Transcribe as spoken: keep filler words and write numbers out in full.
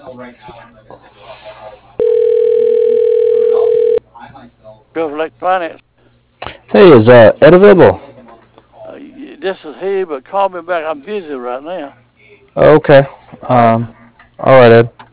Gulf Electronics. Hey, is uh, Ed available? Uh, this is he, but call me back. I'm busy right now. Okay. Um, all right, Ed.